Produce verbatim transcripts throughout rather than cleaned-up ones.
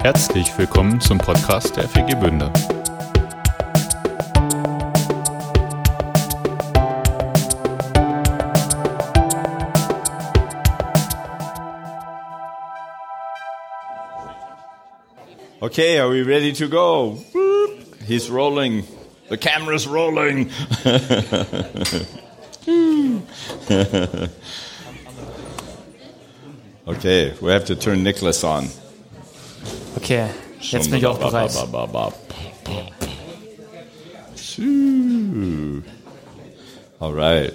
Herzlich willkommen zum Podcast der F E G Bünde. Okay, are we ready to go? Boop. He's rolling. The camera's rolling. Okay, we have to turn Nicholas on. Okay, jetzt bin ich auch bereit. All right.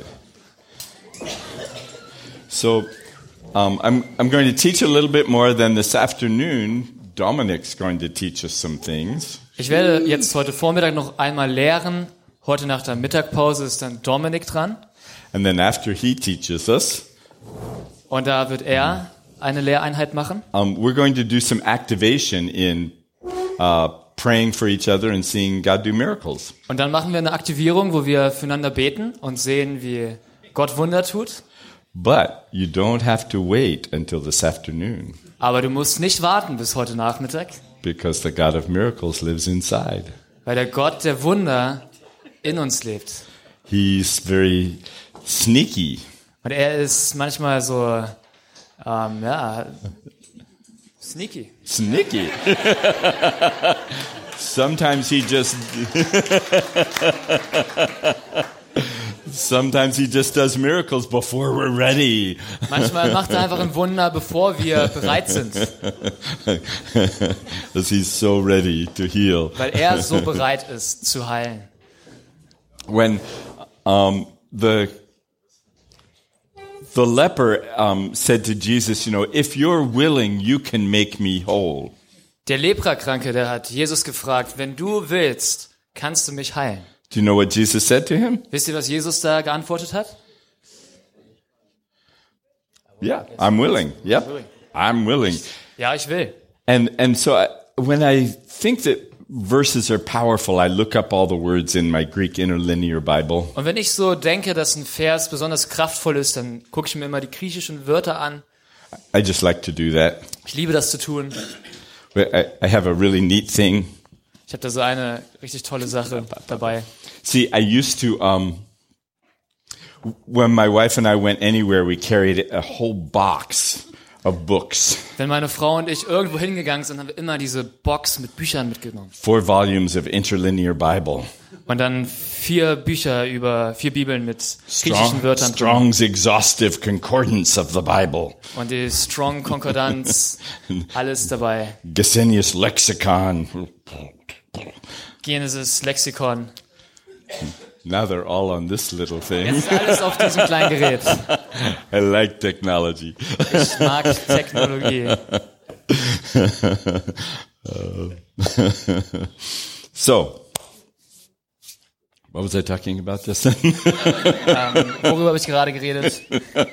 So, um, I'm I'm going to teach a little bit more than this afternoon. Dominic's going to teach us some things. Ich werde jetzt heute Vormittag noch einmal lehren. Heute nach der Mittagpause ist dann Dominik dran. And then after he teaches us, und da wird er eine Lehreinheit machen. Um, we're going to do some activation in uh, praying for each other and seeing God do miracles. Und dann machen wir eine Aktivierung, wo wir füreinander beten und sehen, wie Gott Wunder tut. But you don't have to wait until this afternoon. Aber du musst nicht warten bis heute Nachmittag. Because the God of miracles lives inside. Weil der Gott der Wunder in uns lebt. He's very sneaky. Und er ist manchmal so, ähm, ja, sneaky. Sneaky. Sometimes he just, sometimes he just does miracles before we're ready. Manchmal macht er einfach ein Wunder, bevor wir bereit sind. Because he's so ready to heal. Weil er so bereit ist zu heilen. When um, the The leper um, said to Jesus, you know, if you're willing, you can make me whole. Der Leprakranke, der hat Jesus gefragt, wenn du willst, kannst du mich heilen. Do you know what Jesus said to him? Wisst ihr, was Jesus da geantwortet hat? Yeah, I'm willing. Yep, I'm willing. Ja, ich will. And and so I, when I think that verses are powerful, I look up all the words in my Greek interlinear Bible. Und wenn ich so denke, dass ein Vers besonders kraftvoll ist, dann gucke ich mir immer die griechischen Wörter an. I just like to do that. Ich liebe das zu tun. I, I have a really neat thing. Ich habe da so eine richtig tolle Sache dabei. See, I used to, um, when my wife and I went anywhere, we carried a whole box of books. Wenn meine Frau und ich irgendwo hingegangen sind, haben wir immer diese Box mit Büchern mitgenommen. Four volumes of interlinear Bible. Und dann vier Bücher über vier Bibeln mit griechischen Strong, Wörtern. Strong's exhaustive concordance of the Bible. Und die Strong Konkordanz, alles dabei. Gesenius Lexicon. Genesis Lexikon. Now they're all on this little thing. Jetzt ist alles auf diesem kleinen Gerät. I like technology. Ich mag Technologie. So, what was I talking about just then? ähm, worüber habe ich gerade geredet?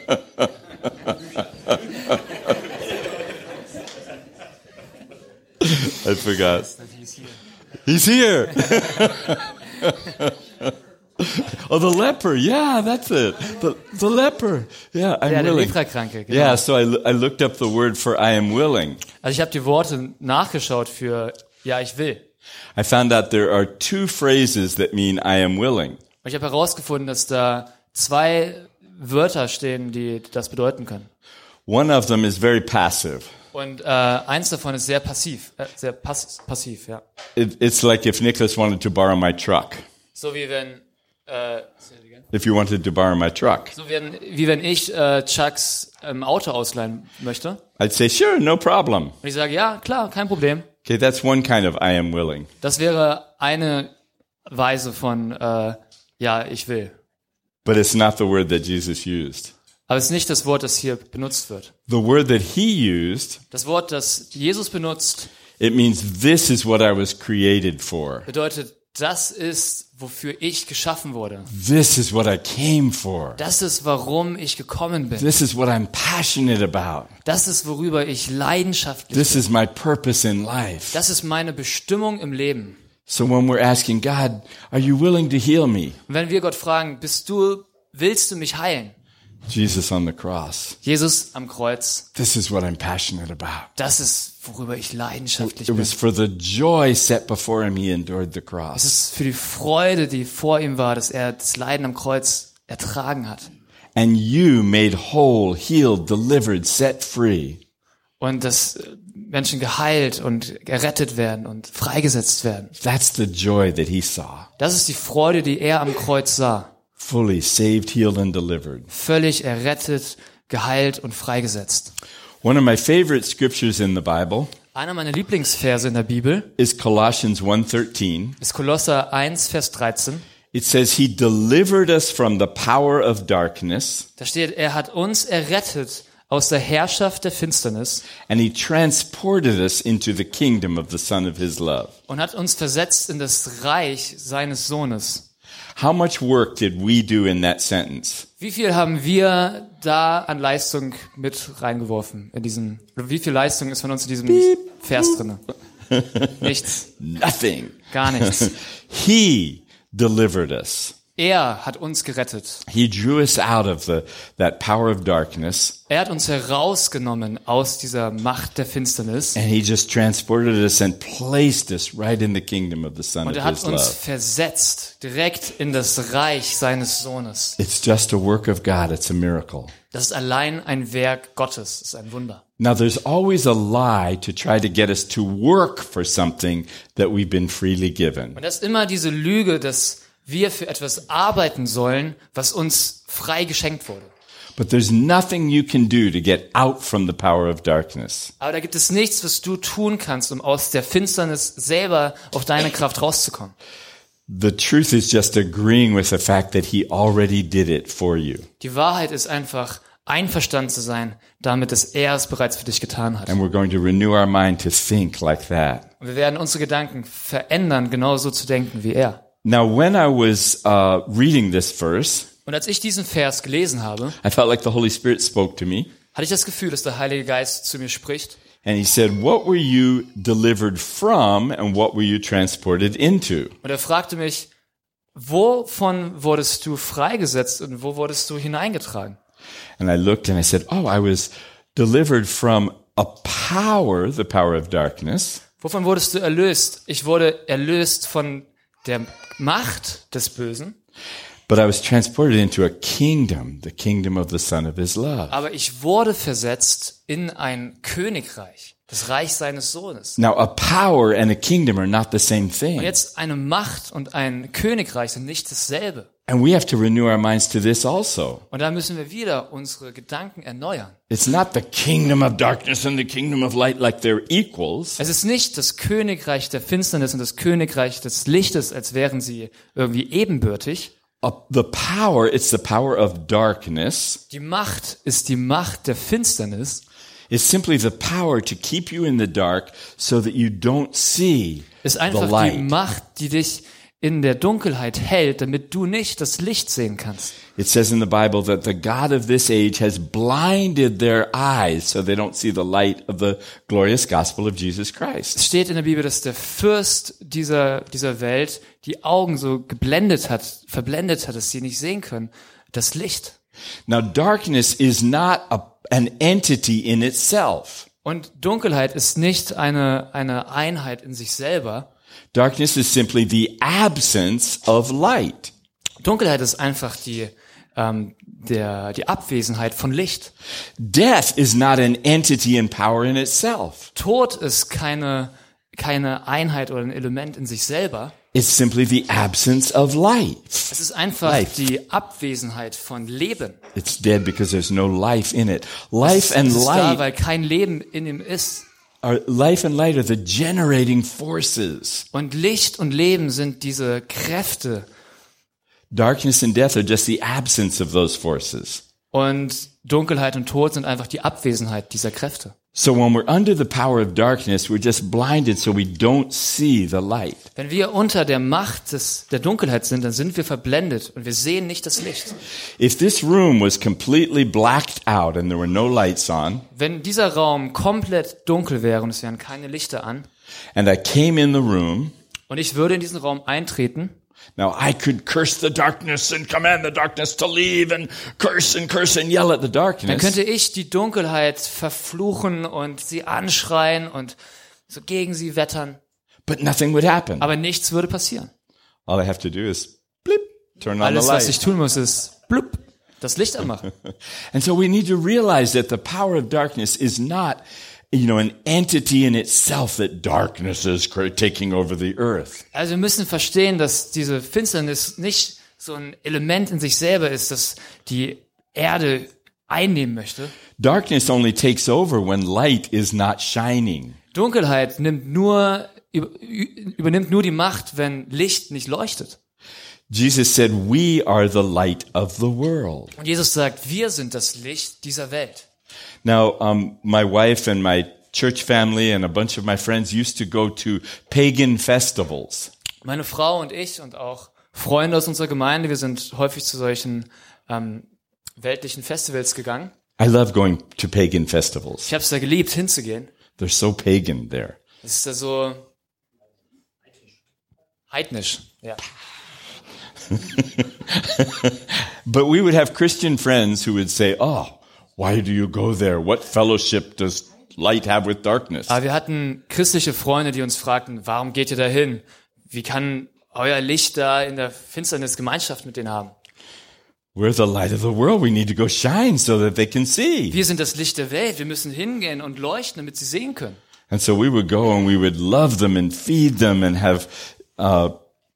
I forgot. He's here. Oh, the leper. Yeah, that's it. The the leper. Yeah, I'm Ja, der willing. Leprakranke, genau. Yeah, so I, I looked up the word for I am willing. Also ich habe die Worte nachgeschaut für ja, ich will. I found out there are two phrases that mean I am willing. Und ich habe herausgefunden, dass da zwei Wörter stehen, die das bedeuten können. One of them is very passive. Und äh, eins davon ist sehr passiv, äh, sehr pass passiv, ja. It, it's like if Nicholas wanted to borrow my truck. So wie wenn äh, If you wanted to borrow my truck. so wie wenn, wie wenn ich äh, Chucks ähm, Auto ausleihen möchte. I'd say, sure, no problem. Und ich sage, ja, klar, kein Problem. Okay, that's one kind of I am willing. Das wäre eine Weise von äh, ja, ich will. But it's not the word that Jesus used. Aber es ist nicht das Wort, das hier benutzt wird. The word that he used, Das Wort, das Jesus benutzt, it means this is what I was created for. bedeutet, das ist, wofür ich geschaffen wurde. This is what I came for. Das ist, warum ich gekommen bin. This is what I'm passionate about. Das ist, worüber ich leidenschaftlich This bin. is my purpose in life. Das ist meine Bestimmung im Leben. So when we're asking God, are you willing to heal me? Und wenn wir Gott fragen, bist du, willst du mich heilen? Jesus on the cross. Jesus am Kreuz. This is what I'm passionate about. Das ist, worüber ich leidenschaftlich It bin. was for the joy set before him, he endured the Es cross. ist für die Freude, die vor ihm war, dass er das Leiden am Kreuz ertragen hat. And you made whole, healed, delivered, set free. Und dass Menschen geheilt und gerettet werden und freigesetzt werden. That's the joy that he saw. Das ist die Freude, die er am Kreuz sah. Fully saved, healed, and delivered. Völlig errettet, geheilt und freigesetzt. One of my favorite scriptures in the Bible Einer meiner Lieblingsverse in der Bibel is Colossians one thirteen. ist Kolosser eins, Vers dreizehn. It says, he delivered us from the power of darkness, Da steht, er hat uns errettet aus der Herrschaft der Finsternis and he transported us into the kingdom of the Son of his love. und hat uns versetzt in das Reich seines Sohnes. How much work did we do in that sentence? Wie viel haben wir da an Leistung mit reingeworfen in diesen, oder wie viel Leistung ist von uns in diesem Vers drin? Nichts. Nothing. Gar nichts. He delivered us. Er hat uns gerettet. He drew us out of the, that power of darkness, Er hat uns herausgenommen aus dieser Macht der Finsternis and he just transported us and placed us right in the kingdom of the Son und of er hat his uns love. versetzt direkt in das Reich seines Sohnes. It's just a work of God. It's a miracle. Das ist allein ein Werk Gottes, das ist ein Wunder. Now, there's always a lie to try to get us to work for something that we've been freely given. Und das ist immer diese Lüge, dass wir für etwas arbeiten sollen, was uns frei geschenkt wurde. But there's nothing you can do to get out from the power of darkness. Aber da gibt es nichts, was du tun kannst, um aus der Finsternis selber auf deine Kraft rauszukommen. The truth is just agreeing with the fact that he already did it for you. Die Wahrheit ist einfach, einverstanden zu sein, damit, dass er es bereits für dich getan hat. And we're going to renew our mind to think like that. Und wir werden unsere Gedanken verändern, genauso zu denken wie er. Now, when I was uh, reading this verse, Und als ich diesen Vers gelesen habe, I felt like the Holy Spirit spoke to me. hatte ich das Gefühl, dass der Heilige Geist zu mir spricht. And he said, what were you delivered from and what were you transported into? Und er fragte mich, wovon wurdest du freigesetzt und wo wurdest du hineingetragen? And I looked and I said, oh, I was delivered from a power, the power of darkness, Wovon wurdest du erlöst? Ich wurde erlöst von der Macht des Bösen, but I was transported into a kingdom, the kingdom of the Son of his love. aber ich wurde versetzt in ein Königreich, das Reich seines Sohnes. Now, a power and a kingdom are not the same Und thing. jetzt eine Macht und ein Königreich sind nicht dasselbe. And we have to renew our minds to this also. Und da müssen wir wieder unsere Gedanken erneuern. It's not the kingdom of darkness and the kingdom of light like they're equals. Es ist nicht das Königreich der Finsternis und das Königreich des Lichtes, als wären sie irgendwie ebenbürtig. Uh, the power, it's the power of darkness. Die Macht ist die Macht der Finsternis. It's simply the power to keep you in the dark so that you don't see Ist the einfach die light. Macht, die dich in der Dunkelheit hält, damit du nicht das Licht sehen kannst. It says in the Bible that the God of this age has blinded their eyes so they don't see the light of the glorious gospel of Jesus Es Christ. steht in der Bibel, dass der Fürst dieser, dieser Welt die Augen so geblendet hat, verblendet hat, dass sie nicht sehen können, das Licht. Now, darkness is not a, an entity in itself. Und Dunkelheit ist nicht eine, eine Einheit in sich selber. Darkness is simply the absence of light. Dunkelheit ist einfach die, ähm, der, die Abwesenheit von Licht. Death is not an entity and power in itself. Tod ist keine, keine Einheit oder ein Element in sich selber. It's simply the absence of light. Es ist einfach Life. die Abwesenheit von Leben. It's dead because there's no life in it. Life and Es ist da, light weil kein Leben in ihm ist. are, life and light are the generating forces. Und Licht und Leben sind diese Kräfte. Darkness and death are just the absence of those forces. Und Dunkelheit und Tod sind einfach die Abwesenheit dieser Kräfte. So when we're under the power of darkness, we're just blinded so we don't see the light. Wenn wir unter der Macht des, der Dunkelheit sind, dann sind wir verblendet und wir sehen nicht das Licht. If this room was completely blacked out and there were no lights on, Wenn dieser Raum komplett dunkel wäre und es wären keine Lichter an and I came in the room, und ich würde in diesen Raum eintreten, Now, I could curse the darkness and command the darkness to leave and curse and curse and yell at the Dann darkness. könnte ich die Dunkelheit verfluchen und sie anschreien und so gegen sie wettern. But nothing would happen. Aber nichts würde passieren. All I have to do is blip, turn on Alles, the was ich light. tun muss, ist blub, das Licht anmachen. And so we need to realize that the power of darkness is not, you know, an entity in itself, that darkness is cr- taking over the earth. Also wir müssen verstehen, dass diese Finsternis nicht so ein Element in sich selber ist, das die Erde einnehmen möchte. Darkness only takes over when light is not shining. Dunkelheit nimmt nur, übernimmt nur die Macht, wenn Licht nicht leuchtet. Jesus said, we are the light of the world. Und Jesus sagt, wir sind das Licht dieser Welt. Now, um, my wife and my church family and a bunch of my friends used to go to pagan festivals. Meine Frau und ich und auch Freunde aus unserer Gemeinde, wir sind häufig zu solchen ähm, weltlichen Festivals gegangen. I love going to pagan festivals. Ich habe es da geliebt, hinzugehen. They're so pagan there. Es ist da so heidnisch. Ja. But we would have Christian friends who would say, oh, why do you go there? What fellowship does light have with darkness? Aber wir hatten christliche Freunde, die uns fragten, warum geht ihr da hin? Wie kann euer Licht da in der Finsternis Gemeinschaft mit denen haben? We're the light of the world. We need to go shine so that they can see. Wir sind das Licht der Welt. Wir müssen hingehen und leuchten, damit sie sehen können. And so we would go and we would love them and feed them and have uh,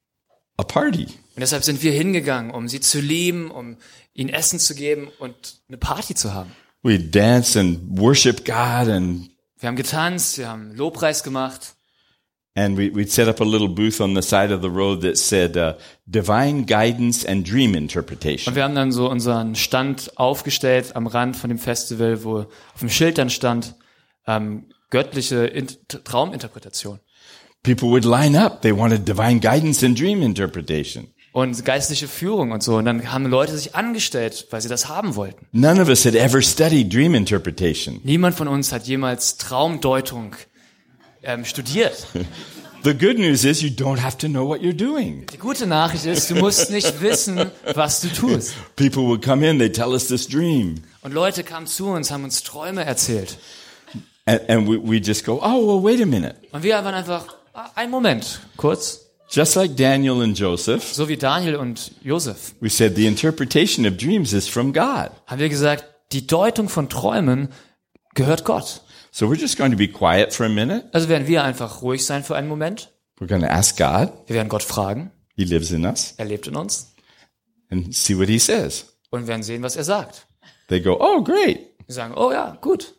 a party. Und deshalb sind wir hingegangen, um sie zu lieben, um ihnen Essen zu geben und eine Party zu haben. We'd dance and worship God, and Wir haben getanzt, wir haben Lobpreis gemacht. and we, we'd set up a little booth on the side of the road that said uh, divine guidance and dream Und interpretation. wir haben dann so unseren Stand aufgestellt am Rand von dem Festival, wo auf dem Schild dann stand, ähm, göttliche Int- Trauminterpretation. People would line up. They wanted divine guidance and dream interpretation. Und geistliche Führung und so. Und dann haben Leute sich angestellt, weil sie das haben wollten. None of us had ever studied dream interpretation. Niemand von uns hat jemals Traumdeutung ähm, studiert. The good news is you don't have to know what you're doing. Die gute Nachricht ist, du musst nicht wissen, was du tust. People would come in, they'd tell us this dream. Und Leute kamen zu uns, haben uns Träume erzählt. And, and we, we just go, oh, well, wait a minute. Und wir waren einfach, ah, einen Moment, kurz. Just like Daniel and Joseph, So wie Daniel und Josef we said the interpretation of dreams is from God. haben wir gesagt, die Deutung von Träumen gehört Gott. So we're just going to be quiet for a minute. Also werden wir einfach ruhig sein für einen Moment. We're going to ask God. Wir werden Gott fragen. He lives in us. Er lebt in uns. And see what he says. Und werden sehen, was er sagt. They go, oh, great. Wir sagen, oh ja, gut.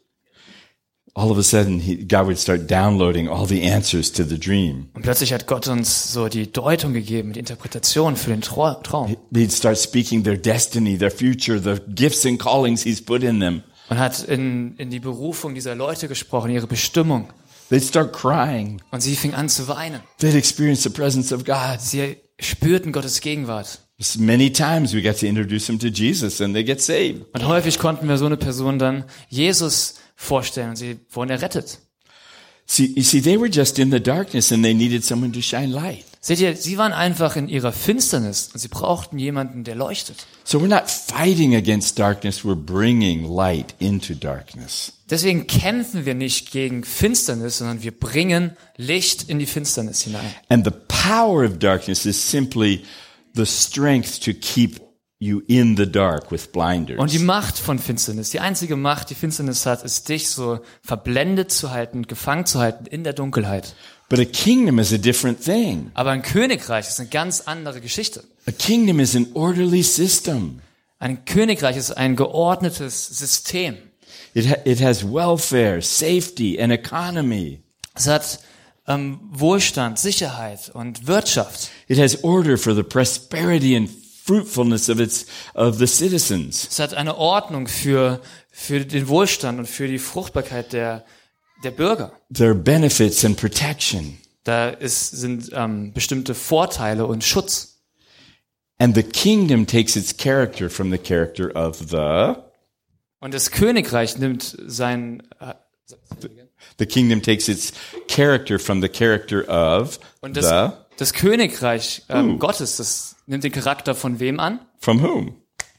All of a sudden, he, God would start downloading all the answers to the dream. Und plötzlich hat Gott uns so die Deutung gegeben, die Interpretation für den Trau- Traum. They'd start speaking their destiny, their future, the gifts and callings he's put in them. Und hat in, in die Berufung dieser Leute gesprochen, ihre Bestimmung. They'd start crying. Und sie fing an zu weinen. They'd experience the presence of God. Sie spürten Gottes Gegenwart. Many times we got to introduce them to Jesus and they get saved. Und häufig konnten wir so eine Person dann Jesus vorstellen und sie wurden errettet. See, you see, they were just in the darkness and they needed someone to shine light. Seht ihr, sie waren einfach in ihrer Finsternis und sie brauchten jemanden, der leuchtet. So we're not fighting against darkness, we're bringing light into darkness. Deswegen kämpfen wir nicht gegen Finsternis, sondern wir bringen Licht in die Finsternis hinein. And the power of darkness is simply the strength to keep you in the dark with blinders. Und die Macht von Finsternis, die einzige Macht, die Finsternis hat, ist dich so verblendet zu halten, gefangen zu halten in der Dunkelheit. But a kingdom is a different thing. Aber ein Königreich ist eine ganz andere Geschichte. A kingdom is an orderly system. Ein Königreich ist ein geordnetes System. It, ha- it has welfare, safety, and economy. Es hat ähm, Wohlstand, Sicherheit und Wirtschaft. It has order for the prosperity and fruitfulness of its of the citizens. Es hat eine Ordnung für für den Wohlstand und für die Fruchtbarkeit der der Bürger. There are benefits and protection. Da ist, sind ähm, bestimmte Vorteile und Schutz. And the kingdom takes its character from the character of the Und das Königreich nimmt sein äh, the kingdom takes its character from the character of und das the Das Königreich ähm, Gottes, das nimmt den Charakter von wem an? From whom?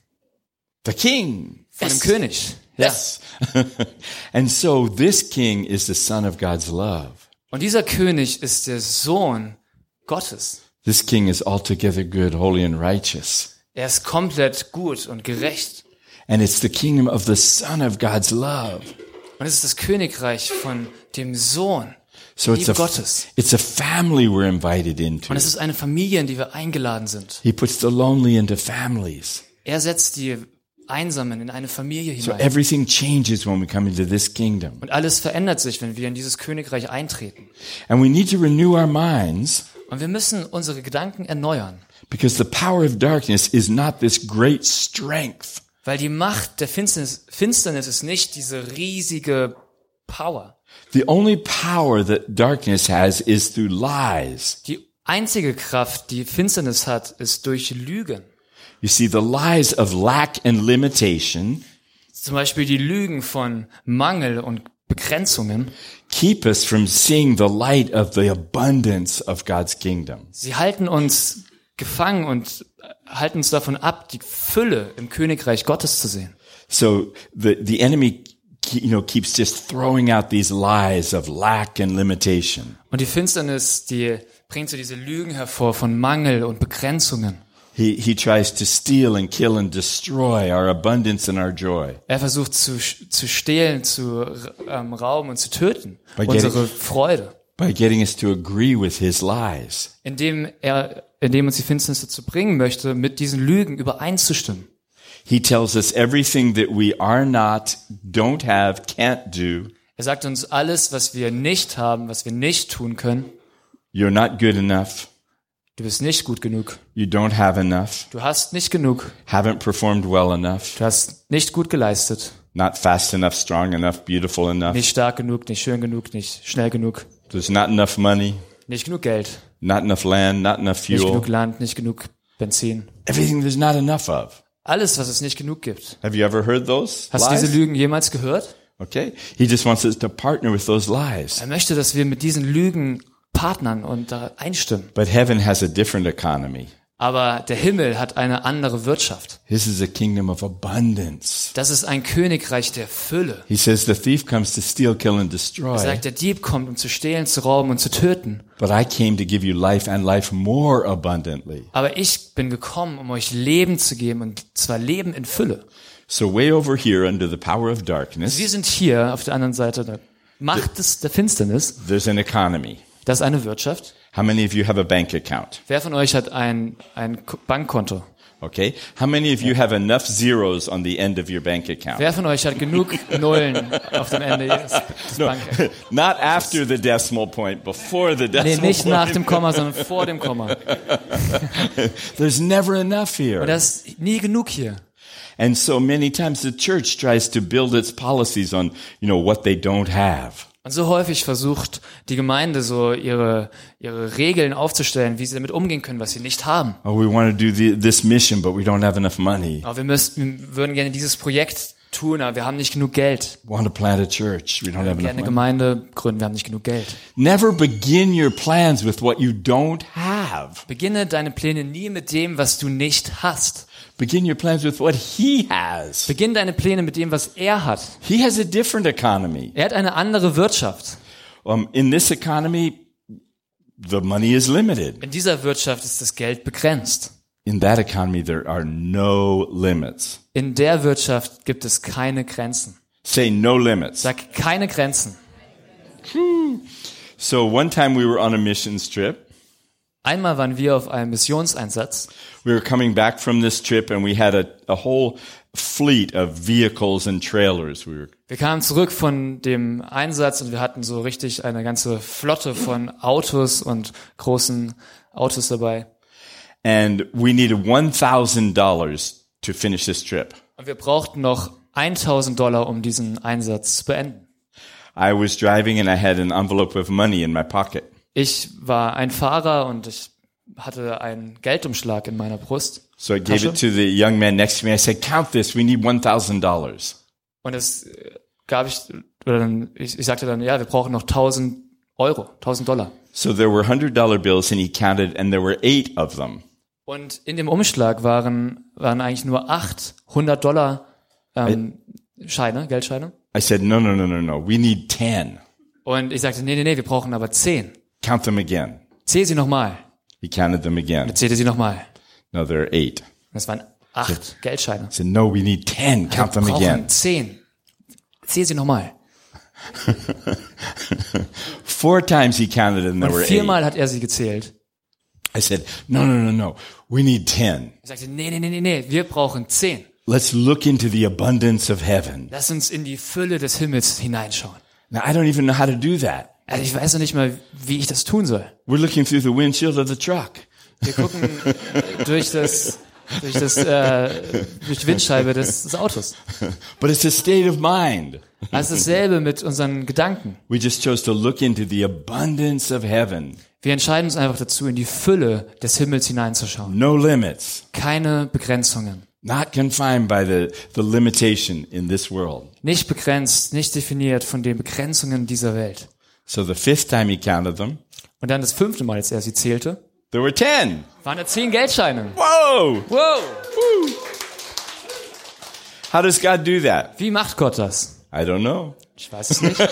The king. Von Yes. dem König. Ja. Yes. And so this king is the son of God's love. Und dieser König ist der Sohn Gottes. This king is altogether good, holy, and righteous. Er ist komplett gut und gerecht. And it's the kingdom of the son of God's love. Und es ist das Königreich von dem Sohn. So it's Liebe a, Gottes. it's a family we're invited into. Und es ist eine Familie, in die wir eingeladen sind. He puts the lonely into families. Er setzt die Einsamen in eine Familie So hinein. everything changes when we come into this kingdom. Und alles verändert sich, wenn wir in dieses Königreich eintreten. And we need to renew our minds Und wir müssen unsere Gedanken erneuern. because the power of darkness is not this great strength. Weil die Macht der Finsternis, Finsternis ist nicht diese riesige Power. The only power that darkness has is through lies. Die einzige Kraft, die Finsternis hat, ist durch Lügen. You see, the lies of lack and limitation Zum Beispiel die Lügen von Mangel und Begrenzungen. keep us from seeing the light of the abundance of God's kingdom. Sie halten uns gefangen und halten uns davon ab, die Fülle im Königreich Gottes zu sehen. So the, the enemy, you know, keeps just throwing out these lies of lack and limitation. Und die Finsternis, die bringt so diese Lügen hervor von Mangel und Begrenzungen. He, he tries to steal and kill and destroy our abundance and our joy. Er versucht zu, zu stehlen, zu ähm, rauben und zu töten. By Unsere getting- Freude. By getting us to agree with his lies. Indem er, indem uns die Finsternis dazu bringen möchte, mit diesen Lügen übereinzustimmen. He tells us everything that we are not, don't have, can't do. Er sagt uns alles, was wir nicht haben, was wir nicht tun können. You're not good enough. Du bist nicht gut genug. You don't have enough. Du hast nicht genug. Haven't performed well enough. Du hast nicht gut geleistet. Not fast enough, strong enough, beautiful enough. Nicht stark genug, nicht schön genug, nicht schnell genug. There's not enough money, Nicht genug Geld. not enough land, not enough Nicht fuel. genug Land, nicht genug Benzin. Everything there's not enough of. Alles, was es nicht genug gibt. Have you ever heard those Hast du lies? diese Lügen jemals gehört? Okay. He just wants us to partner with those lies. Er möchte, dass wir mit diesen Lügen partnern und da einstimmen. But heaven has a different economy. Aber der Himmel hat eine andere Wirtschaft. This is a kingdom of abundance. Das ist ein Königreich der Fülle. He says the thief comes to steal, kill, and Er destroy. sagt, der Dieb kommt, um zu stehlen, zu rauben und zu töten. But I came to give you life and life more abundantly. Aber ich bin gekommen, um euch Leben zu geben, und zwar Leben in Fülle. So way over here under the power of darkness, Wir sind hier auf der anderen Seite der Macht des, der Finsternis. there's an economy. Das ist eine Wirtschaft. How many of you have a bank account? Wer von euch hat ein, ein K- Bankkonto? Okay. How many of you have enough zeros on the end of your bank account? Wer von euch hat genug Nullen auf dem Ende des, des No, Bankkontos? not after the decimal point, before the Nee, decimal nicht nach point. dem Komma, sondern vor dem Komma. There's never enough Und here. das ist nie genug hier. And so many times the church tries to build its policies on, you know, what they don't have. Und so häufig versucht die Gemeinde so ihre, ihre Regeln aufzustellen, wie sie damit umgehen können, was sie nicht haben. Oh, we want to do the, this mission, but we don't have enough money. Aber wir müssten, wir würden gerne dieses Projekt tun, aber wir haben nicht genug Geld. We want to plant a church. We don't Wir have würden enough gerne eine money. Gemeinde gründen, wir haben nicht genug Geld. Never begin your plans with what you don't have. Beginne deine Pläne nie mit dem, was du nicht hast. Begin your plans with what he has. Beginn deine Pläne mit dem, was er hat. He has a different economy. Er hat eine andere Wirtschaft. Um, in this economy, the money is limited. In dieser Wirtschaft ist das Geld begrenzt. In that economy, there are no limits. In der Wirtschaft gibt es keine Grenzen. Say no limits. Sag keine Grenzen. So one time we were on a missions trip. Einmal waren wir auf einem Missionseinsatz. We were coming back from this trip and we had a, a whole fleet of vehicles and trailers. We were, Wir kamen zurück von dem Einsatz und wir hatten so richtig eine ganze Flotte von Autos und großen Autos dabei. and we needed one thousand dollars to finish this trip. Und wir brauchten noch eintausend Dollar, um diesen Einsatz zu beenden. I was driving and I had an envelope of money in my pocket. Ich war ein Fahrer und ich hatte einen Geldumschlag in meiner Brust. So I gave it to the young man next to me. I said, count this. We need one thousand dollars. Und das äh, gab ich, oder dann, ich, ich sagte dann, ja, wir brauchen noch tausend Euro, tausend Dollar. So there were one hundred dollar bills and he counted and there were eight of them. Und in dem Umschlag waren, waren eigentlich nur acht hundert Dollar ähm, Scheine, Geldscheine. I said, no, no, no, no, no. We need ten. Und ich sagte, nee, nee, nee, wir brauchen aber zehn. Count them again. Zähl sie nochmal. He counted them again. Und zählte sie nochmal. No, there are eight. Das waren acht Geldscheine. I said, no, we need ten. Count them Wir brauchen again. zehn. Zähl sie nochmal. Four times he counted and there Und were eight. viermal hat er sie gezählt. I said, no, no, no, no. We need ten. Er sagte, nee, nee, nee, nee, nee, wir brauchen zehn. Let's look into the abundance of heaven. Lass uns in die Fülle des Himmels hineinschauen. Now, I don't even know how to do that. Also ich weiß noch nicht mal, wie ich das tun soll. We're looking through the windshield of the truck. Wir gucken durch das, durch das, äh, durch die Windscheibe des, des Autos. But it's a state of mind. Also dasselbe mit unseren Gedanken. We just chose to look into the abundance of heaven. Wir entscheiden uns einfach dazu, in die Fülle des Himmels hineinzuschauen. No limits. Keine Begrenzungen. Not confined by the, the limitation in this world. Nicht begrenzt, nicht definiert von den Begrenzungen dieser Welt. So the fifth time he counted them, Und dann das fünfte Mal, als er sie zählte, there were ten. waren da zehn Geldscheine. Whoa! Wow! How does God do that? Wie macht Gott das? I don't know. Ich weiß es nicht.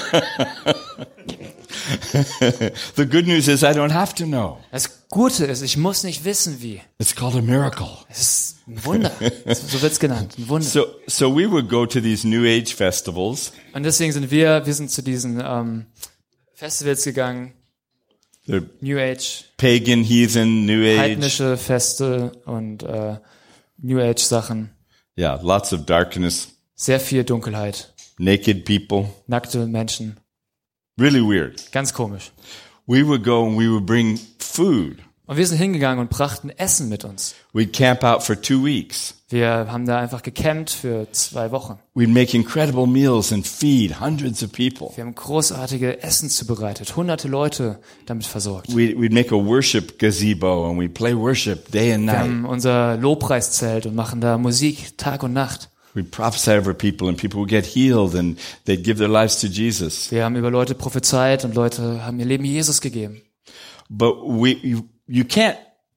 The good news is I don't have to know. Das Gute ist, ich muss nicht wissen, wie. It's called a miracle. Es ist ein Wunder. So wird's genannt. Ein Wunder. So, so we would go to these New Age festivals. Und deswegen sind wir, wir sind zu diesen ähm, Festivals gegangen. They're New Age, pagan, heathen, New Age. heidnische Feste und äh, New Age Sachen. Yeah, lots of darkness, Sehr viel Dunkelheit. naked people. Nackte Menschen. Really weird. Ganz komisch. We would go and we would bring food. Und wir sind hingegangen und brachten Essen mit uns. We'd camp out for two weeks. Wir haben da einfach gecampt für zwei Wochen. We'd make incredible meals and feed hundreds of people. Wir haben großartige Essen zubereitet, hunderte Leute damit versorgt. We'd, we'd make a worship gazebo and we'd play worship day and Wir night. haben unser Lobpreiszelt und machen da Musik Tag und Nacht. We'd prophesy over people and people would get healed and they'd give their lives to Jesus. Wir haben über Leute prophezeit und Leute haben ihr Leben Jesus gegeben. But we, you, you can't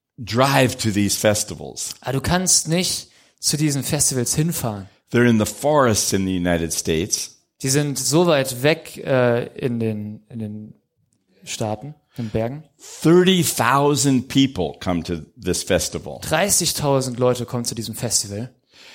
drive to these festivals. Aber du kannst nicht zu diesen Festivals hinfahren. They're in the forests in the United States. Die sind so weit weg äh, in den in den Staaten, in den Bergen. thirty thousand people come to this festival. dreißigtausend Leute kommen zu diesem Festival.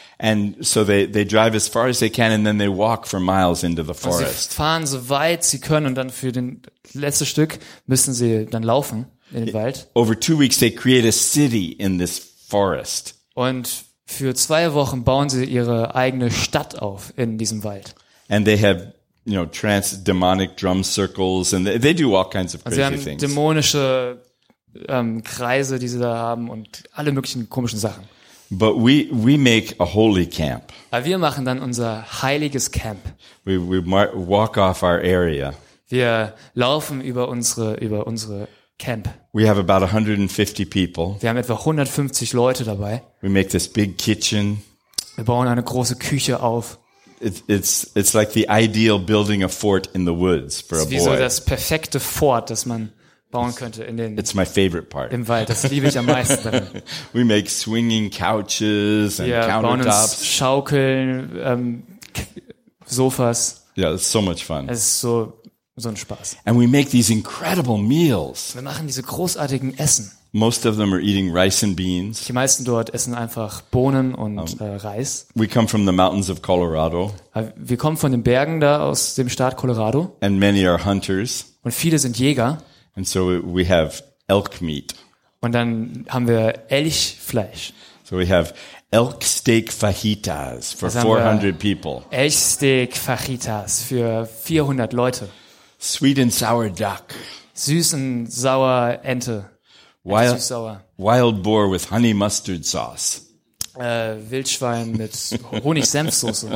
And so they, they drive as far as they can and then they walk for miles into the Und sie forest. fahren so weit sie können und dann für den letzte Stück müssen sie dann laufen in den Wald. Over two weeks they create a city in this forest. Und für zwei Wochen bauen sie ihre eigene Stadt auf in diesem Wald. And they have, you know, trans demonic drum circles and they, they do all kinds of Also sie crazy haben things. dämonische ähm, Kreise, die sie da haben und alle möglichen komischen Sachen. But we, we make a holy camp. Aber wir machen dann unser heiliges Camp. We, we mar- walk off our area. Wir laufen über unsere, über unsere Camp. We have about one hundred fifty people. Wir haben etwa hundertfünfzig Leute dabei. We make this big kitchen. Wir bauen eine große Küche auf. It's, it's, it's like the ideal building a fort in the woods for Das a ist wie so boy. das perfekte Fort, das man bauen könnte in den, It's my favorite part. im Wald. Das liebe ich am meisten daran. We make swinging couches and Wir bauen uns countertops. Schaukeln, ähm, K- Sofas. Yeah, it's so much fun. Es ist so, so ein Spaß. And we make these incredible meals. Wir machen diese großartigen Essen. Most of them are eating rice and beans. Die meisten dort essen einfach Bohnen und äh, Reis. We come from the mountains of Colorado, Wir kommen von den Bergen da aus dem Staat Colorado and many are hunters. und viele sind Jäger. And so we have elk meat. Und dann haben wir Elchfleisch. So we have elk steak fajitas for Das haben wir. four hundred people. Elchsteak Fajitas für vierhundert Leute. Sweet and sour duck. Süß und sauer Ente. Wild, Süß-sauer. wild boar with honey mustard sauce. Äh, Wildschwein mit Honig-Senfsoße.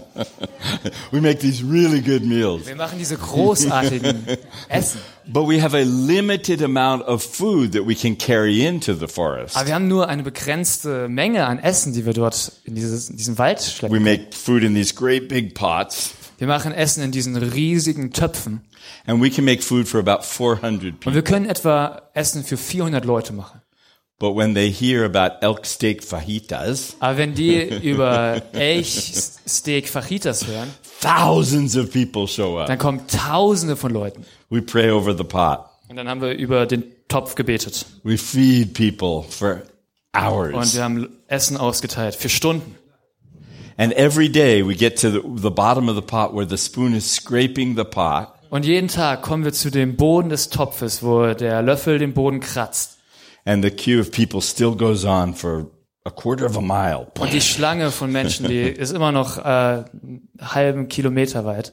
We make these really good meals. Wir machen diese großartigen Essen. But we have a limited amount of food that we can carry into the forest. Aber wir haben nur eine begrenzte Menge an Essen, die wir dort in, dieses, in diesen Wald We schleppen. make food in these great big pots. Wir machen Essen in diesen riesigen Töpfen. And we can make food for about four hundred Und people. wir können etwa Essen für vierhundert Leute machen. But when they hear about elk steak fajitas, Aber wenn die über Elchsteak Fajitas hören, thousands of people show up. dann kommen Tausende von Leuten. We pray over the pot. Und dann haben wir über den Topf gebetet. We feed people for Und hours. wir haben Essen ausgeteilt für Stunden. And every day we get to the, the bottom of the pot where the spoon is scraping the pot. Und jeden Tag kommen wir zu dem Boden des Topfes, wo der Löffel den Boden kratzt. And the queue of people still goes on for a quarter of a mile. Und die Schlange von Menschen, die ist immer noch äh, einen halben Kilometer weit.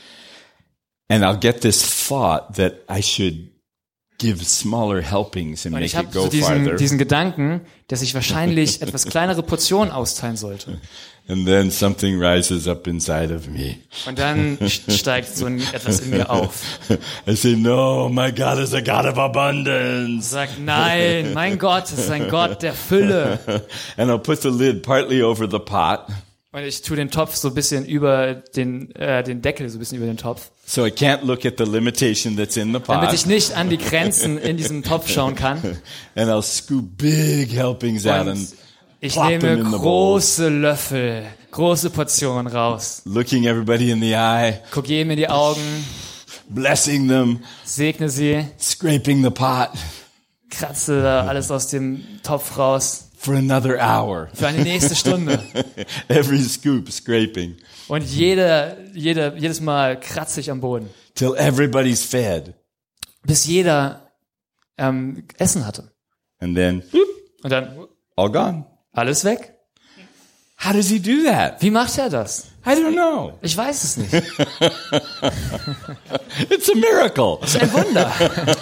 And I'll get this thought that I should give smaller helpings and Und make ich habe it go so diesen, farther. diesen Gedanken, dass ich wahrscheinlich etwas kleinere Portionen austeilen sollte. And then something rises up inside of me. Und dann steigt so ein, etwas in mir auf. I say, no, my God is a God of abundance. Sagt, nein, mein Gott ist ein Gott der Fülle. And I'll put the lid partly over the pot Und ich tue den Topf so ein bisschen über den, äh, den Deckel, so ein bisschen über den Topf. so I can't look at the limitation that's in the Damit pot. ich nicht an die Grenzen in diesem Topf schauen kann. And I'll scoop big helpings out and Und ich plop them nehme in the bowl, große Löffel, große Portionen raus. looking everybody in the eye, Guck jedem in die Augen, blessing them, segne sie, scraping the pot kratze da alles aus dem Topf raus. for another hour. Für eine nächste Stunde. Every scoop scraping Und jede, jede, jedes Mal kratze ich am Boden. till everybody's fed. Bis jeder ähm, Essen hatte. And then Und dann all gone. alles weg. How does he do that? Wie macht er das? I don't know. Ich weiß es nicht. It's a miracle. Das ist ein Wunder.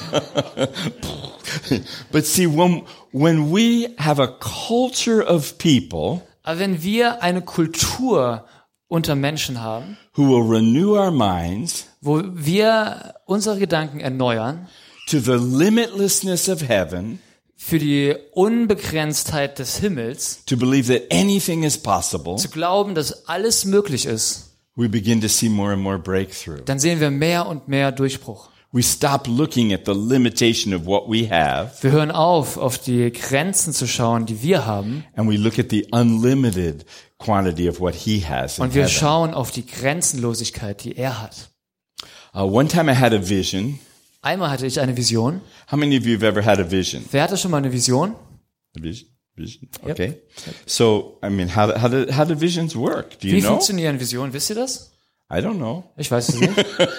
But see, when, when we have a culture of people Aber wenn wir eine Kultur unter Menschen haben, who will renew our minds wo wir unsere Gedanken erneuern to the limitlessness of heaven, für die Unbegrenztheit des Himmels, to believe that anything is possible, zu glauben, dass alles möglich ist, we begin to see more and more breakthrough. dann sehen wir mehr und mehr Durchbruch. We stop looking at the limitation of what we have, Wir hören auf, auf die Grenzen zu schauen, die wir haben, and we look at the unlimited quantity of what he has in und wir heaven. schauen auf die Grenzenlosigkeit, die er hat. Uh, one time I had a vision. Einmal hatte ich eine Vision. How many of you have ever had a vision? Wer hatte schon mal eine Vision? A vision? Vision? Yep. Okay. So, I mean, how do, how do, how do visions work? Do you Wie know? funktionieren Visionen? Wisst ihr das? I don't know. Ich weiß es nicht.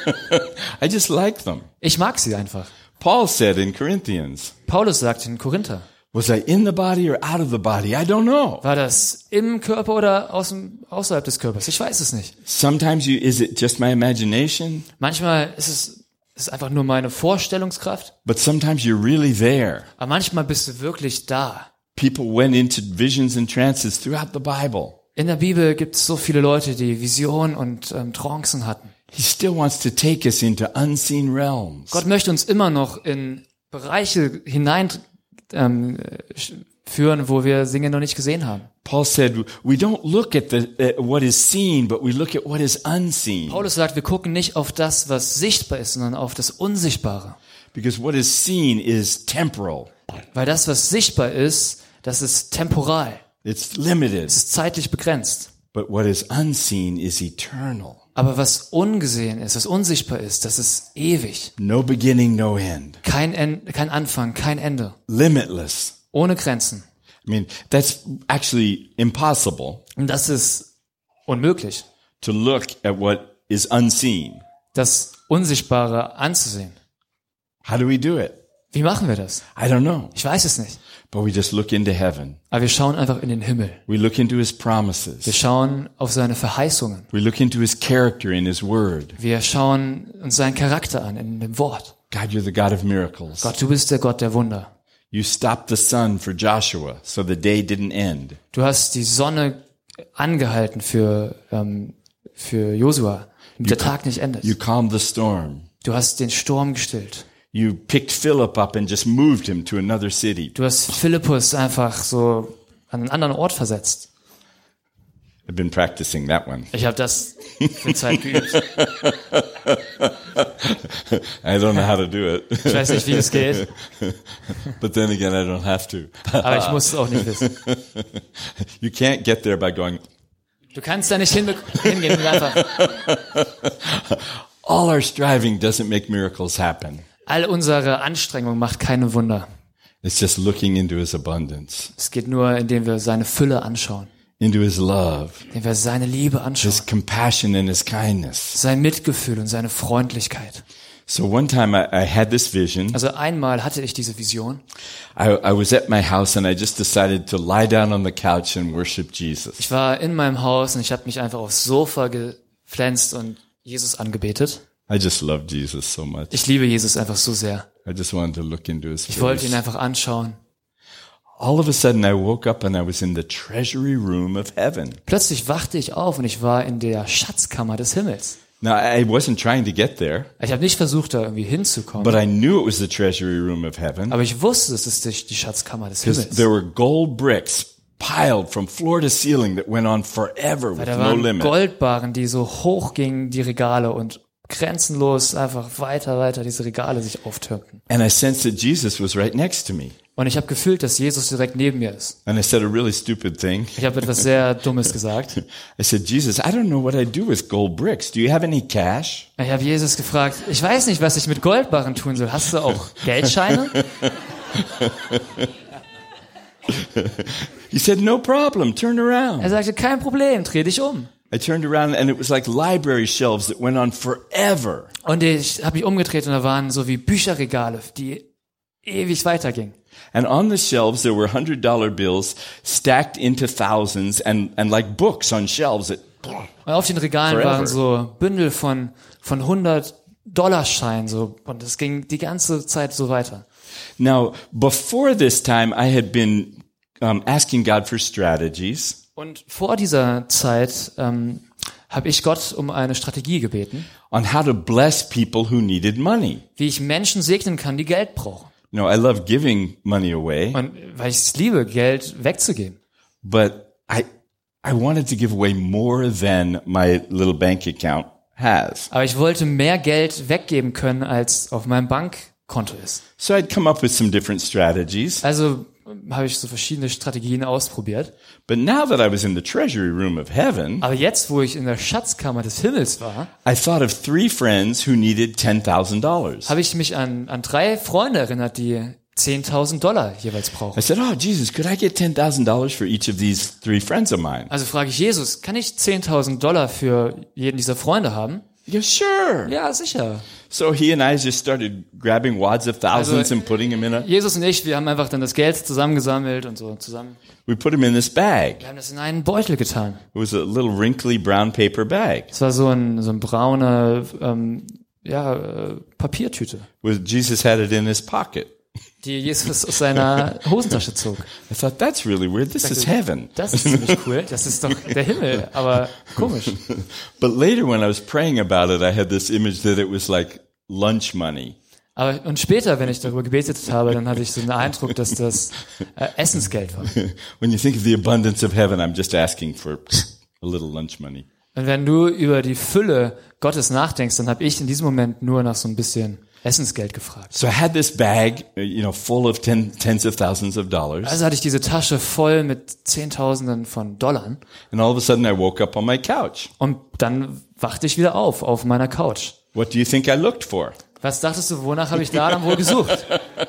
I just like them. Ich mag sie einfach. Paul said in Corinthians, Paulus sagt in Korinther, was I in the body or out of the body? I don't know. war das im Körper oder aus dem, außerhalb des Körpers? Ich weiß es nicht. Sometimes you, is it just my imagination? Manchmal ist es, es ist einfach nur meine Vorstellungskraft, But sometimes you're really there. aber manchmal bist du wirklich da. People went into visions and trances throughout the Bible. In der Bibel gibt es so viele Leute, die Visionen und ähm, Trancen hatten. He still wants to take us into unseen realms. Gott möchte uns immer noch in Bereiche hinein ähm, führen, wo wir Dinge noch nicht gesehen haben. Paul said, we don't look at the at what is seen, but we look at what is unseen. Paulus sagt, wir gucken nicht auf das, was sichtbar ist, sondern auf das Unsichtbare. Because what is seen is temporal. Weil das, was sichtbar ist, das ist temporal. It's limited. Es ist zeitlich begrenzt. But what is unseen is eternal. Aber was ungesehen ist, was unsichtbar ist, das ist ewig. No beginning, no end. Kein, End, kein Anfang, kein Ende. Limitless. Ohne Grenzen. I mean, that's actually impossible Und das ist unmöglich, to look at what is unseen. das Unsichtbare anzusehen. How do we do it? Wie machen wir das? I don't know. Ich weiß es nicht. But we just look into heaven. Aber wir schauen einfach in den Himmel. We look into his Wir promises. schauen auf seine Verheißungen. We look into his character in his word. Wir schauen uns seinen Charakter an in dem Wort. God, you're the God of miracles. Gott, du bist der Gott der Wunder. You stopped the sun for Joshua so the day didn't end. Du hast die Sonne angehalten für, ähm, für Josua, damit der Tag nicht endet. You calmed the storm. Du hast den Sturm gestillt. You picked Philip up and just moved him to another city. Du hast Philippus einfach so an einen anderen Ort versetzt. I've been practicing that one. Ich habe das für Zeit geübt. I don't know how to do it. Ich weiß nicht, wie es geht, But then again, I don't have to. aber ich muss es auch nicht wissen. You can't get there by going, Du kannst da nicht hin, hingehen und einfach. all our striving doesn't make miracles happen. All unsere Anstrengung macht keine Wunder. It's just looking into his abundance, Es geht nur, indem wir seine Fülle anschauen, into his love, indem wir seine Liebe anschauen, his compassion and his kindness. sein Mitgefühl und seine Freundlichkeit. So one time I, I had this vision. Also einmal hatte ich diese Vision. I, I was at my house and I just decided to lie down on the couch and worship Jesus. Ich war in meinem Haus und ich habe mich einfach aufs Sofa gepflanzt und Jesus angebetet. I just loved Jesus so much. Ich liebe Jesus einfach so sehr. I just wanted to look into his Ich wollte ihn face. einfach anschauen. All of a sudden I woke up and I was in the treasury room of heaven. Plötzlich wachte ich auf und ich war in der Schatzkammer des Himmels. Now I wasn't trying to get there, Ich habe nicht versucht, da irgendwie hinzukommen, but I knew it was the treasury room of heaven aber ich wusste, es ist die die Schatzkammer des because Himmels. there were gold bricks piled from floor to ceiling that went on forever Weil with da no waren limit. Goldbarren, die so hoch gingen, die Regale, und grenzenlos einfach weiter, weiter diese Regale sich auftürmten. And I sensed that Jesus was right next to me. Und ich habe gefühlt, dass Jesus direkt neben mir ist. And I said a really stupid thing. Ich habe etwas sehr Dummes gesagt. I said, Jesus, I don't know what I do with gold bricks. Do you have any cash? Ich habe Jesus gefragt, ich weiß nicht, was ich mit Goldbarren tun soll. Hast du auch Geldscheine? He said, no problem. Turn around. Er sagte, kein Problem, dreh dich um. I turned around and it was like library shelves that went on forever. Und ich habe mich umgedreht und da waren so wie Bücherregale, die ewig weitergingen. And on the shelves there were one hundred dollar bills stacked into thousands and, and like books on shelves that, Und auf den Regalen Forever. waren so Bündel von von hundert Dollar Scheinen so, und es ging die ganze Zeit so weiter. now before this time I had been um, asking God for strategies Und vor dieser Zeit ähm, habe ich Gott um eine Strategie gebeten, on how to bless people who needed money. wie ich Menschen segnen kann, die Geld brauchen. You know, I love giving money away, Und weil ich es liebe, Geld wegzugeben. but I I wanted to give away more than my little bank account has. Aber ich wollte mehr Geld weggeben können, als auf meinem Bankkonto ist. So I'd come up with some different strategies. Also habe ich so verschiedene Strategien ausprobiert. But now that I was in the treasury room of heaven, Aber jetzt, wo ich in der Schatzkammer des Himmels war, I thought of three friends who needed ten thousand dollars. habe ich mich an, an drei Freunde erinnert, die zehntausend Dollar jeweils brauchen. I said, oh, Jesus, could I get ten thousand dollars for each of these three friends of mine? Also frage ich Jesus, kann ich zehntausend Dollar für jeden dieser Freunde haben? He goes, sure. Ja, sicher. So he and I just started grabbing wads of thousands Also- and putting them in a, Jesus und ich, wir haben einfach dann das Geld zusammengesammelt und so zusammen. we put them in this bag. Wir haben das in einen Beutel getan. It was a little wrinkly brown paper bag Es war so ein, so ein brauner, ähm, ja, äh, Papiertüte, with Jesus had it in his pocket. die Jesus aus seiner Hosentasche zog. I thought, that's really weird. This is heaven. Das ist ziemlich cool. Das ist doch der Himmel, aber komisch. But later when I was praying about it, I had this image that it was like lunch money. Aber und später, wenn ich darüber gebetet habe, dann hatte ich so einen Eindruck, dass das äh, Essensgeld war. When you think of the abundance of heaven, I'm just asking for a little lunch money. Und wenn du über die Fülle Gottes nachdenkst, dann habe ich in diesem Moment nur nach so ein bisschen Essensgeld gefragt. So I had this bag, uh, you know, full of ten, tens of thousands of dollars. Also hatte ich diese Tasche voll mit Zehntausenden von Dollar. And all of a sudden I woke up on my couch. Und dann wachte ich wieder auf, auf meiner Couch. What do you think I looked for? Was dachtest du, wonach habe ich da dann wohl gesucht?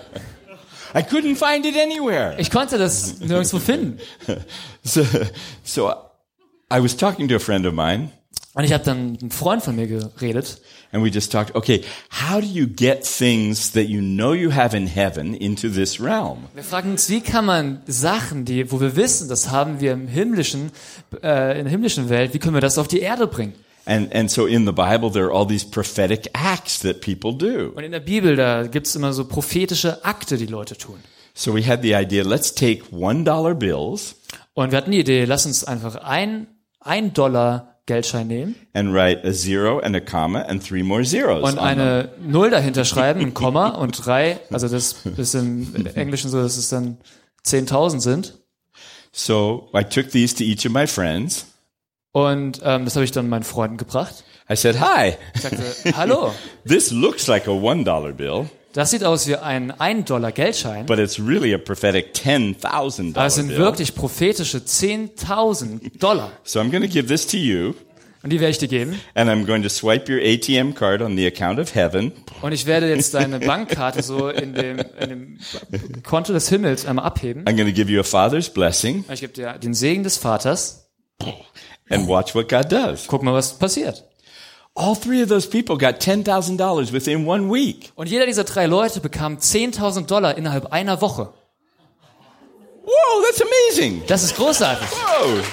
I couldn't find it anywhere. Ich konnte das nirgendwo finden. So, so I was talking to a friend of mine Und ich habe dann mit einem Freund von mir geredet. and we just talked, okay, how do you get things that you know you have in heaven into this realm? Wir fragen uns, wie kann man Sachen, die, wo wir wissen, das haben wir im himmlischen, äh, in der himmlischen Welt, wie können wir das auf die Erde bringen? And, and so in the Bible, there are all these prophetic acts that people do. Und in der Bibel, da gibt's immer so prophetische Akte, die Leute tun. So we had the idea, let's take one dollar bills Und wir hatten die Idee, lass uns einfach ein, ein Dollar Geldschein nehmen and write a zero and a comma and three more zeros und on them. eine Null dahinter schreiben, ein Komma und drei, also das ist im Englischen so, dass es dann zehntausend sind. So I took these to each of my friends Und ähm, das habe ich dann meinen Freunden gebracht. I said, hi, Ich sagte, hallo, this looks like a one dollar bill, das sieht aus wie ein ein Dollar Geldschein, but it's really a prophetic ten thousand aber dollar es sind bill. wirklich prophetische zehntausend Dollar. So I'm going to give this to you, Und die werde ich dir geben. and I'm going to swipe your A T M card on the account of heaven, Und ich werde jetzt deine Bankkarte so in dem, in dem Konto des Himmels einmal abheben. I'm going to give you a father's blessing, Ich gebe dir den Segen des Vaters. and watch what God does. Guck mal, was passiert. All three of those people got ten thousand dollars within one week. Und jeder dieser drei Leute bekam zehntausend Dollar innerhalb einer Woche. Whoa, that's amazing. Das ist großartig. Whoa.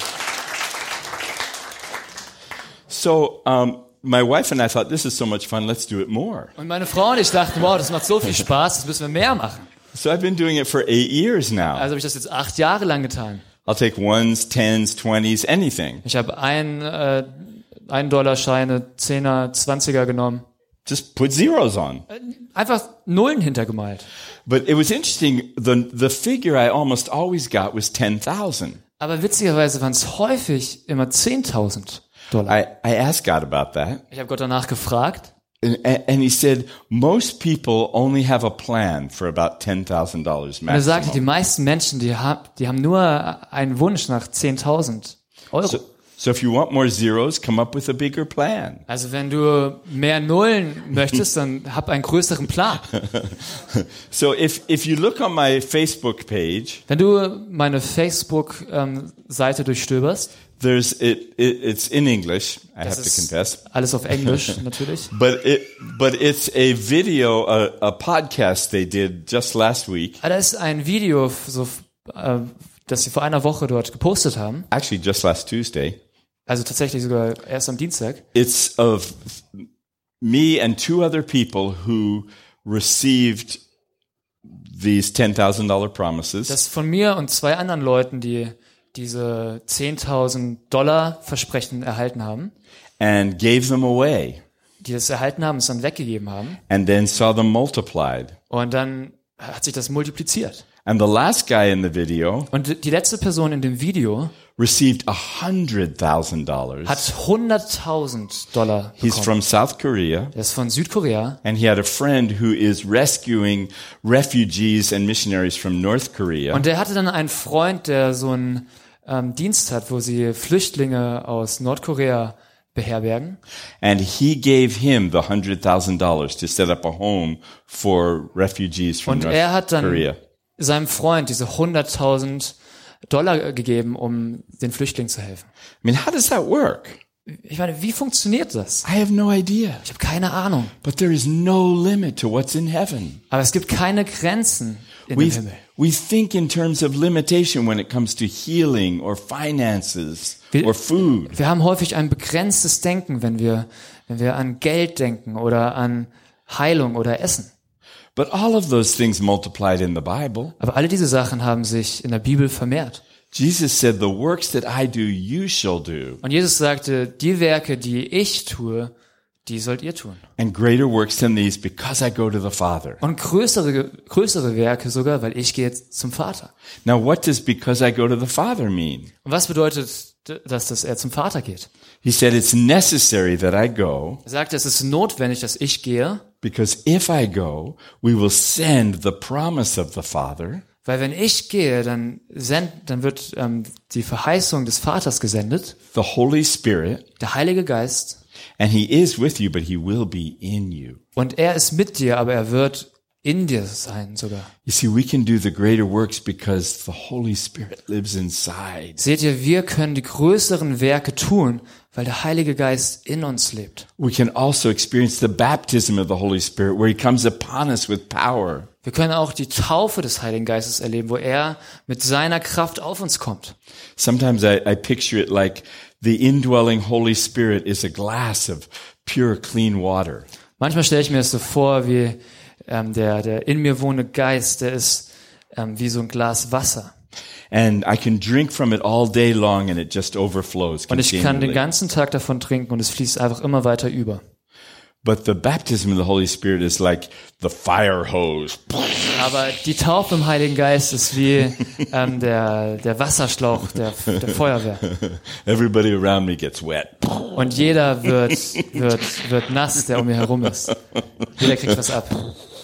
So, um, my wife and I thought, this is so much fun, let's do it more. Und meine Frau und ich dachten, wow, das macht so viel Spaß, das müssen wir mehr machen. So I've been doing it for eight years now. Also habe ich das jetzt acht Jahre lang getan. I'll take ones, tens, twenties, anything. Ich habe ein, äh, ein Dollar Scheine, Zehner, Zwanziger genommen. Just put zeros on. Einfach Nullen hintergemalt. But it was interesting, the, the figure I almost always got was ten thousand. Aber witzigerweise waren es häufig immer zehntausend Dollar. I, I asked God about that. Ich habe Gott danach gefragt. And, and he said, most people only have a plan for about ten thousand dollars Und er sagte, die maximum. meisten Menschen, die, haben, die haben nur einen Wunsch nach zehntausend Euro. So, so if you want more zeros, come up with a bigger plan. Also wenn du mehr Nullen möchtest, dann hab einen größeren Plan. So if, if you look on my Facebook page, Wenn du meine Facebook-Seite durchstöberst, there's it, it it's in English, I das have to ist confess. alles auf Englisch natürlich, But it but it's a video, a, a podcast they did just last week. aber da ist ein Video, so, äh, das sie vor einer Woche dort gepostet haben, Actually just last Tuesday. also tatsächlich sogar erst am Dienstag. It's of me and two other people who received these ten thousand dollar promises. Das ist von mir und zwei anderen Leuten, die diese zehntausend Dollar Versprechen erhalten haben, And gave them away, die das erhalten haben, es dann weggegeben haben, and then saw them multiplied. und dann hat sich das multipliziert. And the last guy in the video Und die letzte Person in dem Video received a hundred thousand dollars. hat hunderttausend Dollar He's bekommen. from South Korea, Der ist von Südkorea and he had a friend who is rescuing refugees and missionaries from North Korea. und der hatte dann einen Freund, der so einen ähm, Dienst hat, wo sie Flüchtlinge aus Nordkorea beherbergen. And he gave him the hundred thousand dollars to set up a home for refugees from Und North er hat dann Korea. seinem Freund diese hunderttausend Dollar gegeben, um den Flüchtlingen zu helfen. I mean, how does that work? Ich meine, wie funktioniert das? I have no idea. Ich habe keine Ahnung. But there is no limit to what's in heaven. Aber es gibt keine Grenzen in We dem Himmel. we think in terms of limitation when it comes to healing or finances Wir- or food. Wir haben häufig ein begrenztes Denken, wenn wir, wenn wir an Geld denken oder an Heilung oder Essen. But all of those things multiplied in the Bible. Aber alle diese Sachen haben sich in der Bibel vermehrt. Jesus said, the works that I do, you shall do. Und Jesus sagte, die Werke, die ich tue, die sollt ihr tun. And greater works than these because I go to the Father. Und größere, größere Werke sogar, weil ich gehe jetzt zum Vater. Now, what does because I go to the Father mean? Und was bedeutet, dass, dass er zum Vater geht? He said, it's necessary that I go Er sagte, es ist notwendig, dass ich gehe, because if I go, we will send the promise of the Father. weil wenn ich gehe, dann, send, dann wird ähm, die Verheißung des Vaters gesendet, The Holy Spirit, der Heilige Geist, and He is with you, but He will be in you. und er ist mit dir, aber er wird in dir sein sogar. You see, we can do the greater works because the Holy Spirit lives inside. Seht ihr, wir können die größeren Werke tun, weil der Heilige Geist in uns lebt. We can also experience the baptism of the Holy Spirit where He comes upon us with power. Wir können auch die Taufe des Heiligen Geistes erleben, wo er mit seiner Kraft auf uns kommt. Sometimes I, I picture it like the indwelling Holy Spirit is a glass of pure, clean water. Manchmal stelle ich mir das so vor, wie ähm, der, der in mir wohnende Geist, der ist ähm, wie so ein Glas Wasser. And I can drink from it all day long and it just overflows Und ich kann den continually. ganzen Tag davon trinken und es fließt einfach immer weiter über. But the baptism of the Holy Spirit is like the fire hose. Aber die Taufe im Heiligen Geist ist wie ähm, der, der Wasserschlauch der, der Feuerwehr. Everybody around me gets wet. Und jeder wird, wird, wird nass, der um mir herum ist. Jeder kriegt was ab.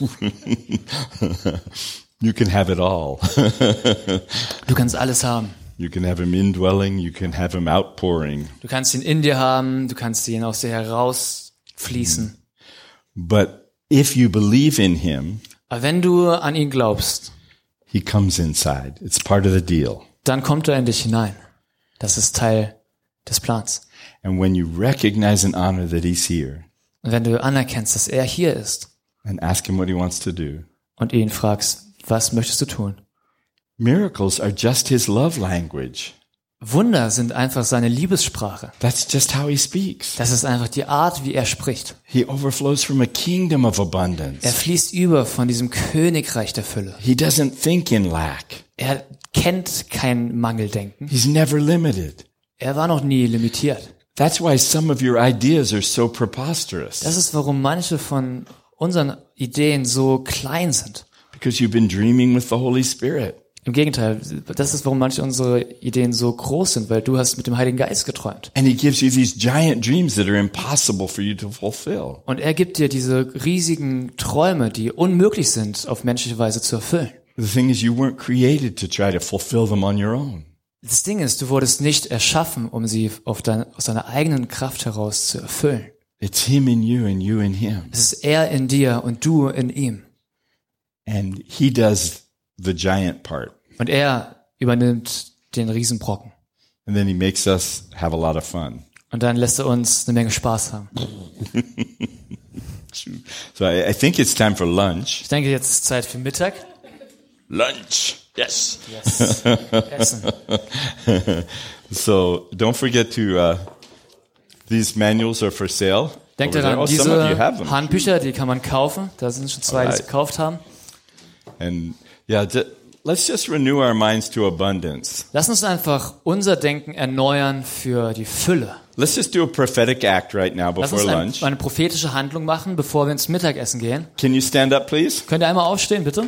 You can have it all. Du kannst alles haben. You can have him indwelling, you can have him outpouring. Du kannst ihn in dir haben, du kannst ihn aus dir herausfließen. But if you believe in him, Aber wenn du an ihn glaubst, he comes inside. It's part of the deal. dann kommt er in dich hinein. Das ist Teil des Plans. And when you recognize and honor that he's here, Und wenn du anerkennst, dass er hier ist and ask him what he wants to do, und ihn fragst, was möchtest du tun? miracles are just his love language. Wunder sind einfach seine Liebessprache. That's just how he speaks. Das ist einfach die Art, wie er spricht. He overflows from a kingdom of Er abundance. fließt über von diesem Königreich der Fülle. He doesn't think in lack. Er kennt kein Mangeldenken. He's never limited. Er war noch nie limitiert. That's why some of your ideas are so preposterous. Das ist, warum manche von unseren Ideen so klein sind. Because you've been dreaming with the Holy Spirit. Im Gegenteil, das ist, warum manche unserer Ideen so groß sind, weil du hast mit dem Heiligen Geist geträumt. And he gives you these giant dreams that are impossible for you to fulfill. Und er gibt dir diese riesigen Träume, die unmöglich sind, auf menschliche Weise zu erfüllen. The thing is, you weren't created to try to fulfill them on your own. Das Ding ist, du wurdest nicht erschaffen, um sie auf dein, aus deiner eigenen Kraft heraus zu erfüllen. It's him in you and you in him. Es ist er in dir und du in ihm. And he does the giant part. Und er übernimmt den Riesenbrocken. And then he makes us have a lot of fun. Und dann lässt er uns eine Menge Spaß haben. So I, I think it's time for lunch. Ich denke, jetzt ist Zeit für Mittag. Lunch. Yes. Yes. Essen. So don't forget to, uh, these manuals are for sale. Denkt over there. daran, Oh, some of you diese have them. Handbücher, die kann man kaufen. Da sind schon zwei, die Alright. sie gekauft haben. And yeah, ju- let's just renew our minds to abundance. Lass uns einfach unser Denken erneuern für die Fülle. Let's just do a prophetic act right now Lass before uns ein, lunch. eine prophetische Handlung machen, bevor wir ins Mittagessen gehen. Can you stand up, please? Könnt ihr einmal aufstehen, bitte?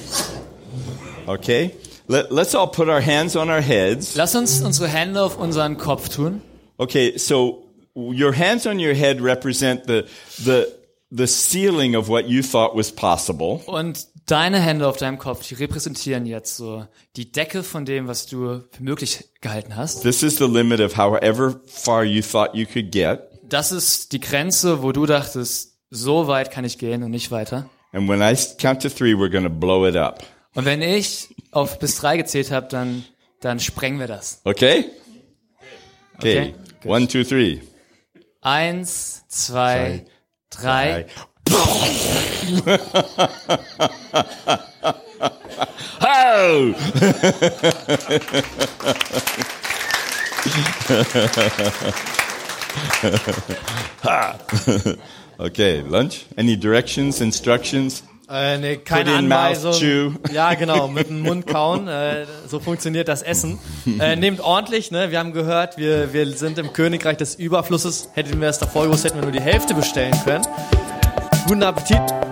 Okay. Let, let's all put our hands on our heads. Lass uns unsere Hände auf unseren Kopf tun. Okay, so your hands on your head represent the the the ceiling of what you thought was possible. Und deine Hände auf deinem Kopf, die repräsentieren jetzt so die Decke von dem, was du für möglich gehalten hast. This is the limit of however far you thought you could get. Das ist die Grenze, wo du dachtest, so weit kann ich gehen und nicht weiter. And when I count to three, we're going to blow it up. Und wenn ich auf bis drei gezählt habe, dann, dann sprengen wir das. Okay? Okay. Okay, gut. One, two, three. Eins, zwei, drei. Oh! Okay, lunch? Any directions, instructions? Äh, nee, keine Put in mouth, Anweisung. chew. Ja, genau, mit dem Mund kauen. Äh, so funktioniert das Essen. Äh, nehmt ordentlich, ne? Wir haben gehört, wir, wir sind im Königreich des Überflusses. Hätten wir es davor gewusst, hätten wir nur die Hälfte bestellen können. Guten Appetit.